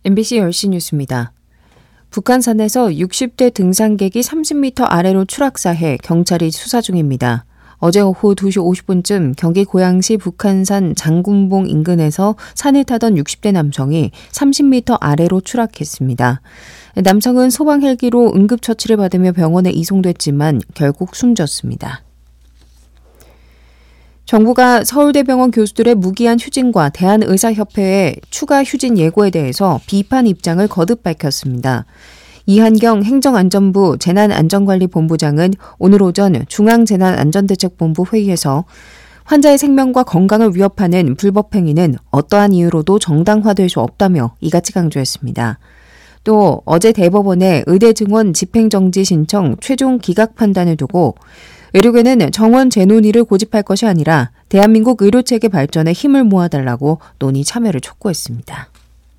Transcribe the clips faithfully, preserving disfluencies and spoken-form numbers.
엠비씨 열 시 뉴스입니다. 북한산에서 육십 대 등산객이 삼십 미터 아래로 추락사해 경찰이 수사 중입니다. 어제 오후 두 시 오십 분쯤 경기 고양시 북한산 장군봉 인근에서 산을 타던 육십 대 남성이 삼십 미터 아래로 추락했습니다. 남성은 소방 헬기로 응급처치를 받으며 병원에 이송됐지만 결국 숨졌습니다. 정부가 서울대병원 교수들의 무기한 휴진과 대한의사협회의 추가 휴진 예고에 대해서 비판 입장을 거듭 밝혔습니다. 이한경 행정안전부 재난안전관리본부장은 오늘 오전 중앙재난안전대책본부 회의에서 환자의 생명과 건강을 위협하는 불법 행위는 어떠한 이유로도 정당화될 수 없다며 이같이 강조했습니다. 또 어제 대법원의 의대 증원 집행정지 신청 최종 기각 판단을 두고 의료계는 정원 재논의를 고집할 것이 아니라 대한민국 의료체계 발전에 힘을 모아달라고 논의 참여를 촉구했습니다.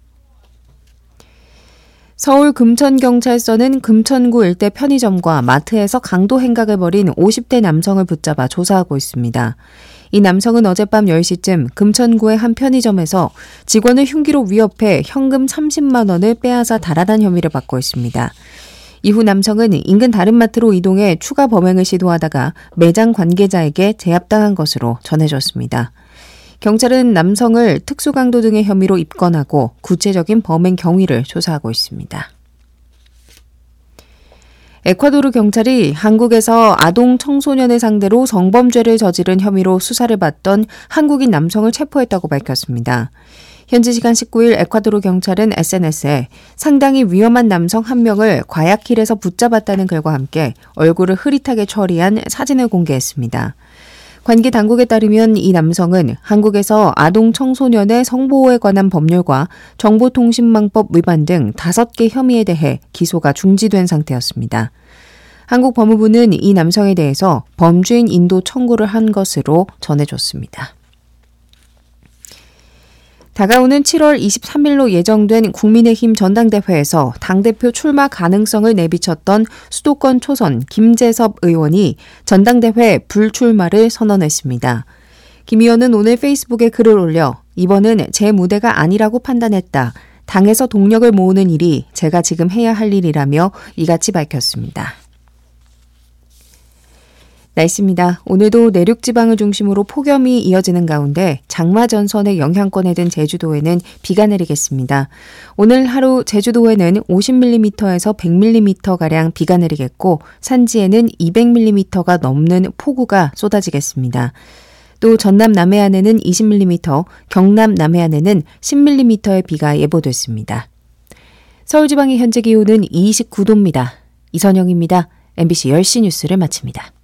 서울 금천경찰서는 금천구 일대 편의점과 마트에서 강도 행각을 벌인 오십 대 남성을 붙잡아 조사하고 있습니다. 이 남성은 어젯밤 열 시쯤 금천구의 한 편의점에서 직원을 흉기로 위협해 현금 삼십만 원을 빼앗아 달아난 혐의를 받고 있습니다. 이후 남성은 인근 다른 마트로 이동해 추가 범행을 시도하다가 매장 관계자에게 제압당한 것으로 전해졌습니다. 경찰은 남성을 특수강도 등의 혐의로 입건하고 구체적인 범행 경위를 조사하고 있습니다. 에콰도르 경찰이 한국에서 아동 청소년을 상대로 성범죄를 저지른 혐의로 수사를 받던 한국인 남성을 체포했다고 밝혔습니다. 현지 시간 십구 일 에콰도르 경찰은 에스엔에스에 상당히 위험한 남성 한 명을 과야킬에서 붙잡았다는 글과 함께 얼굴을 흐릿하게 처리한 사진을 공개했습니다. 관계 당국에 따르면 이 남성은 한국에서 아동 청소년의 성보호에 관한 법률과 정보통신망법 위반 등 다섯 개 혐의에 대해 기소가 중지된 상태였습니다. 한국 법무부는 이 남성에 대해서 범죄인 인도 청구를 한 것으로 전해졌습니다. 다가오는 칠월 이십삼일로 예정된 국민의힘 전당대회에서 당대표 출마 가능성을 내비쳤던 수도권 초선 김재섭 의원이 전당대회 불출마를 선언했습니다. 김 의원은 오늘 페이스북에 글을 올려 이번은 제 무대가 아니라고 판단했다. 당에서 동력을 모으는 일이 제가 지금 해야 할 일이라며 이같이 밝혔습니다. 날씨입니다. 오늘도 내륙 지방을 중심으로 폭염이 이어지는 가운데 장마 전선의 영향권에 든 제주도에는 비가 내리겠습니다. 오늘 하루 제주도에는 오십 밀리미터에서 백 밀리미터가량 비가 내리겠고 산지에는 이백 밀리미터가 넘는 폭우가 쏟아지겠습니다. 또 전남 남해안에는 이십 밀리미터, 경남 남해안에는 십 밀리미터의 비가 예보됐습니다. 서울지방의 현재 기온은 이십구 도입니다. 이선영입니다. 엠비씨 열 시 뉴스를 마칩니다.